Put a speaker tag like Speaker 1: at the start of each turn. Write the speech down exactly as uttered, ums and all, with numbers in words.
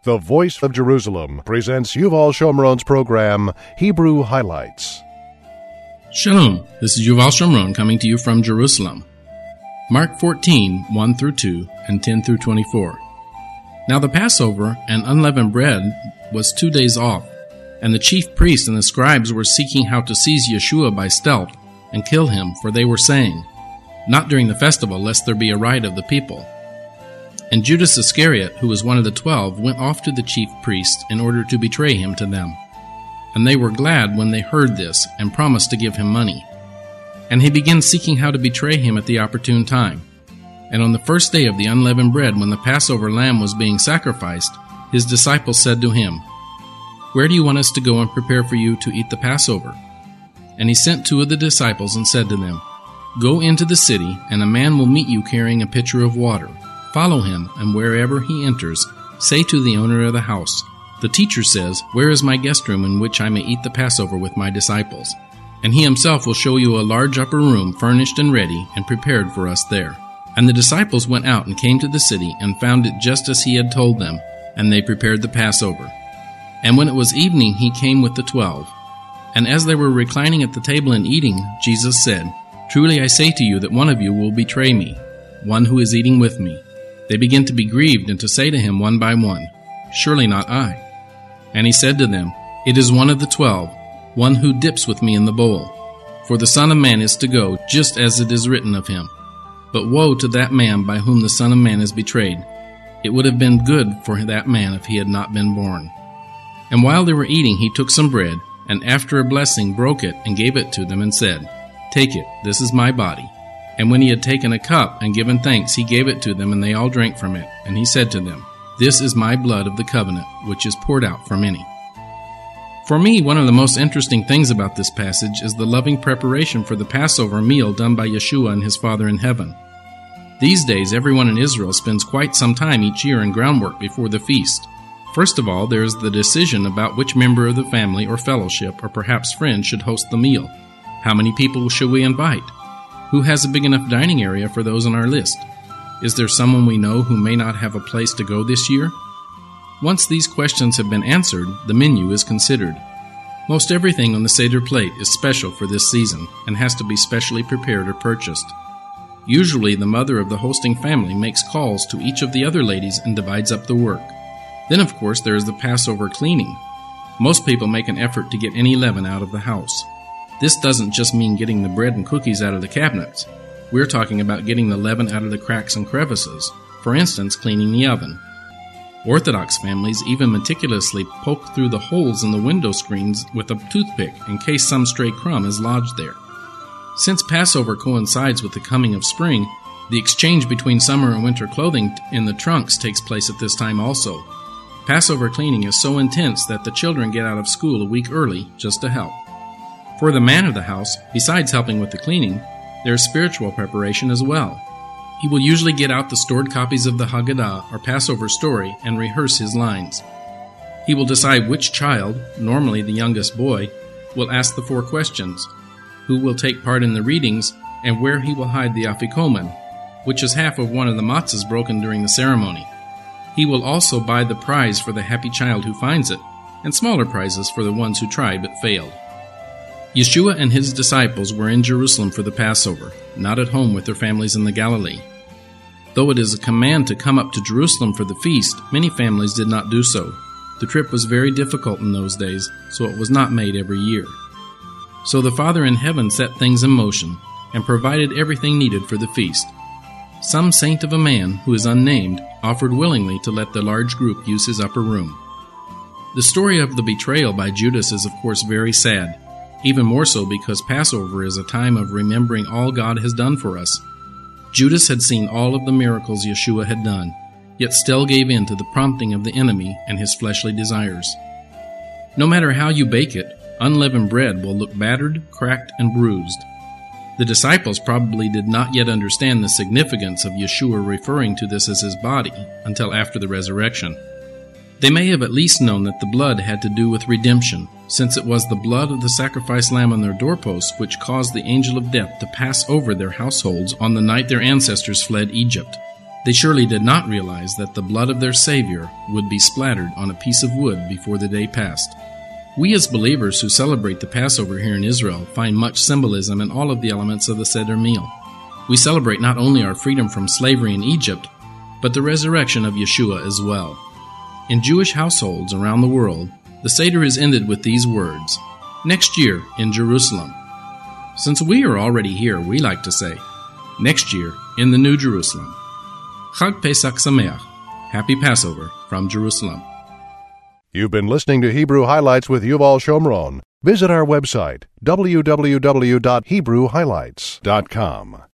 Speaker 1: The Voice of Jerusalem presents Yuval Shomron's program, Hebrew Highlights.
Speaker 2: Shalom, this is Yuval Shomron coming to you from Jerusalem. Mark fourteen, one through two, and ten through twenty-four. Now the Passover and unleavened bread was two days off, and the chief priests and the scribes were seeking how to seize Yeshua by stealth and kill him, for they were saying, "Not during the festival, lest there be a riot of the people." And Judas Iscariot, who was one of the twelve, went off to the chief priests in order to betray him to them. And they were glad when they heard this, and promised to give him money. And he began seeking how to betray him at the opportune time. And on the first day of the unleavened bread, when the Passover lamb was being sacrificed, his disciples said to him, "Where do you want us to go and prepare for you to eat the Passover?" And he sent two of the disciples and said to them, "Go into the city, and a man will meet you carrying a pitcher of water. Follow him, and wherever he enters, say to the owner of the house, 'The teacher says, where is my guest room in which I may eat the Passover with my disciples?' And he himself will show you a large upper room furnished and ready and prepared for us there." And the disciples went out and came to the city and found it just as he had told them, and they prepared the Passover. And when it was evening, he came with the twelve. And as they were reclining at the table and eating, Jesus said, "Truly I say to you that one of you will betray me, one who is eating with me." They began to be grieved and to say to him one by one, "Surely not I." And he said to them, "It is one of the twelve, one who dips with me in the bowl. For the Son of Man is to go, just as it is written of him. But woe to that man by whom the Son of Man is betrayed. It would have been good for that man if he had not been born." And while they were eating, he took some bread, and after a blessing broke it and gave it to them and said, "Take it, this is my body." And when he had taken a cup and given thanks, he gave it to them, and they all drank from it. And he said to them, "This is my blood of the covenant, which is poured out for many." For me, one of the most interesting things about this passage is the loving preparation for the Passover meal done by Yeshua and his Father in heaven. These days, everyone in Israel spends quite some time each year in groundwork before the feast. First of all, there is the decision about which member of the family or fellowship or perhaps friend should host the meal. How many people should we invite? Who has a big enough dining area for those on our list? Is there someone we know who may not have a place to go this year? Once these questions have been answered, the menu is considered. Most everything on the Seder plate is special for this season and has to be specially prepared or purchased. Usually, the mother of the hosting family makes calls to each of the other ladies and divides up the work. Then, of course, there is the Passover cleaning. Most people make an effort to get any leaven out of the house. This doesn't just mean getting the bread and cookies out of the cabinets. We're talking about getting the leaven out of the cracks and crevices, for instance, cleaning the oven. Orthodox families even meticulously poke through the holes in the window screens with a toothpick in case some stray crumb is lodged there. Since Passover coincides with the coming of spring, the exchange between summer and winter clothing in the trunks takes place at this time also. Passover cleaning is so intense that the children get out of school a week early just to help. For the man of the house, besides helping with the cleaning, there is spiritual preparation as well. He will usually get out the stored copies of the Haggadah or Passover story and rehearse his lines. He will decide which child, normally the youngest boy, will ask the four questions, who will take part in the readings, and where he will hide the afikomen, which is half of one of the matzahs broken during the ceremony. He will also buy the prize for the happy child who finds it, and smaller prizes for the ones who tried but failed. Yeshua and his disciples were in Jerusalem for the Passover, not at home with their families in the Galilee. Though it is a command to come up to Jerusalem for the feast, many families did not do so. The trip was very difficult in those days, so it was not made every year. So the Father in heaven set things in motion and provided everything needed for the feast. Some saint of a man, who is unnamed, offered willingly to let the large group use his upper room. The story of the betrayal by Judas is of course very sad. Even more so because Passover is a time of remembering all God has done for us. Judas had seen all of the miracles Yeshua had done, yet still gave in to the prompting of the enemy and his fleshly desires. No matter how you bake it, unleavened bread will look battered, cracked, and bruised. The disciples probably did not yet understand the significance of Yeshua referring to this as his body until after the resurrection. They may have at least known that the blood had to do with redemption, since it was the blood of the sacrificed lamb on their doorposts which caused the angel of death to pass over their households on the night their ancestors fled Egypt. They surely did not realize that the blood of their Savior would be splattered on a piece of wood before the day passed. We as believers who celebrate the Passover here in Israel find much symbolism in all of the elements of the Seder meal. We celebrate not only our freedom from slavery in Egypt, but the resurrection of Yeshua as well. In Jewish households around the world, the Seder is ended with these words, "Next year in Jerusalem." Since we are already here, we like to say, "Next year in the New Jerusalem." Chag Pesach Sameach. Happy Passover from Jerusalem.
Speaker 1: You've been listening to Hebrew Highlights with Yuval Shomron. Visit our website, w w w dot hebrew highlights dot com.